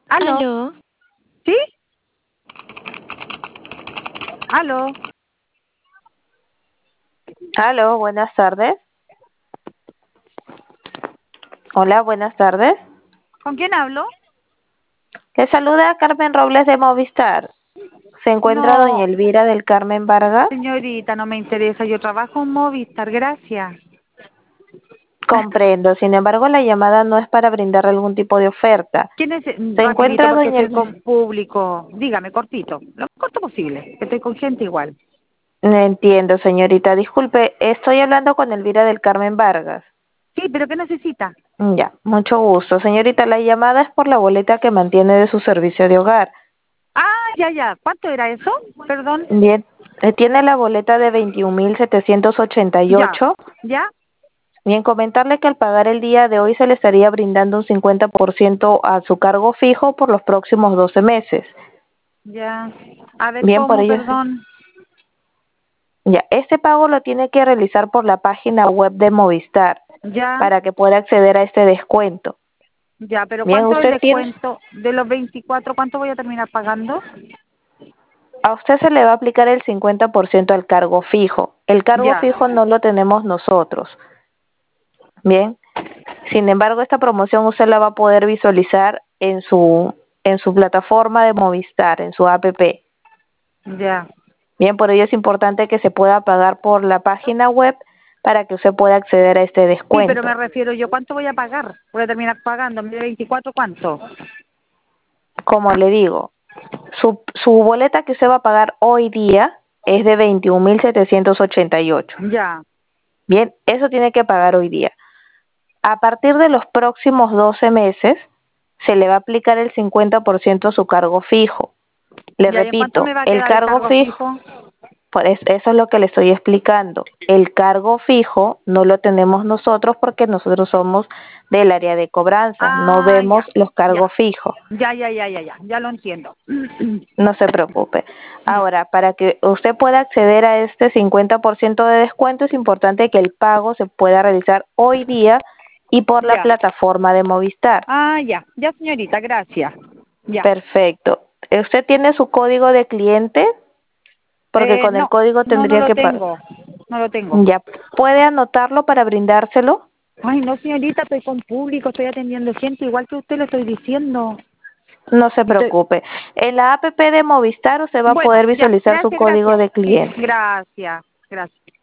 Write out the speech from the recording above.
¿Aló? Aló, ¿Sí? ¿Aló? Aló, buenas tardes. Hola, buenas tardes. ¿Con quién hablo? Le saluda Carmen Robles de Movistar. ¿Se encuentra doña No, Elvira del Carmen Vargas? señorita, no me interesa. Yo trabajo en Movistar, gracias. Comprendo, sin embargo, la llamada no es para brindarle algún tipo de oferta. ¿Quién es? ¿Se Rapidito, encuentra porque doña estoy Elvira? con público. Dígame, cortito. Lo corto posible, que estoy con gente igual. Entiendo, señorita. Disculpe, estoy hablando con Elvira del Carmen Vargas. Sí, pero ¿qué necesita? Ya, mucho gusto. Señorita, la llamada es por la boleta que mantiene de su servicio de hogar. Ah, ya, ya. ¿Cuánto era eso? Perdón. Bien, tiene la boleta de 21.788. Ya. ¿Ya? Bien, comentarle que al pagar el día de hoy se le estaría brindando un 50% a su cargo fijo por los próximos 12 meses. Ya. A ver, Bien, por ¿cómo? ello, Perdón. ya, este pago lo tiene que realizar por la página web de Movistar Ya. para que pueda acceder a este descuento. Ya, pero Bien, ¿cuánto es el usted tiene, descuento de los 24? ¿Cuánto voy a terminar pagando? a usted se le va a aplicar el 50% al cargo fijo. El cargo Ya. fijo no lo tenemos nosotros. Bien, sin embargo, esta promoción usted la va a poder visualizar en su plataforma de Movistar, en su app. Ya. Bien, por ello es importante que se pueda pagar por la página web para que usted pueda acceder a este Sí, pero me descuento. refiero yo, ¿cuánto voy a pagar? Voy a terminar pagando, en vez de 24, ¿cuánto? Como le digo, su boleta que usted va a pagar hoy día es de 21.788. Ya, Bien, eso tiene que pagar hoy día. A partir de los próximos 12 meses, se le va a aplicar el 50% a su cargo fijo. Le ya, ¿y en cuánto repito, me va a el quedar el cargo cargo fijo, fijo? pues eso es lo que le estoy explicando. El cargo fijo no lo tenemos nosotros porque nosotros somos del área de cobranzas, no Ah, vemos ya, los ya, cargos fijos. ya lo entiendo. No se preocupe. Ahora, para que usted pueda acceder a este 50% de descuento, es importante que el pago se pueda realizar hoy día y por la Ya, plataforma de Movistar. ya señorita, gracias. Ya, Perfecto. ¿Usted tiene su código de cliente? Porque con el no, código no tendría lo que pagar. tengo, no lo tengo. Ya, ¿puede anotarlo para brindárselo? Ay, no señorita, estoy con público, estoy atendiendo gente, igual que usted le estoy diciendo. No se Y estoy- preocupe. En la app de Movistar usted va a Bueno, poder ya, visualizar su gracias, código gracias. de Sí, cliente. gracias, gracias.